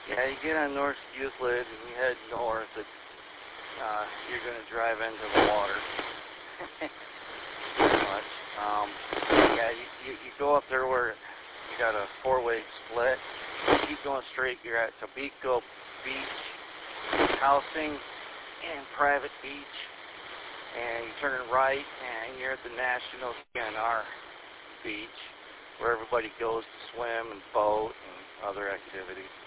Yeah, you get on North Euclid and you head north, you're going to drive into the water. Pretty much. Yeah, you go up there where you got a four-way split. You keep going straight, you're at Tobico Beach, housing, and private beach. And you turn right, and you're at the National DNR Beach, where everybody goes to swim and boat and other activities.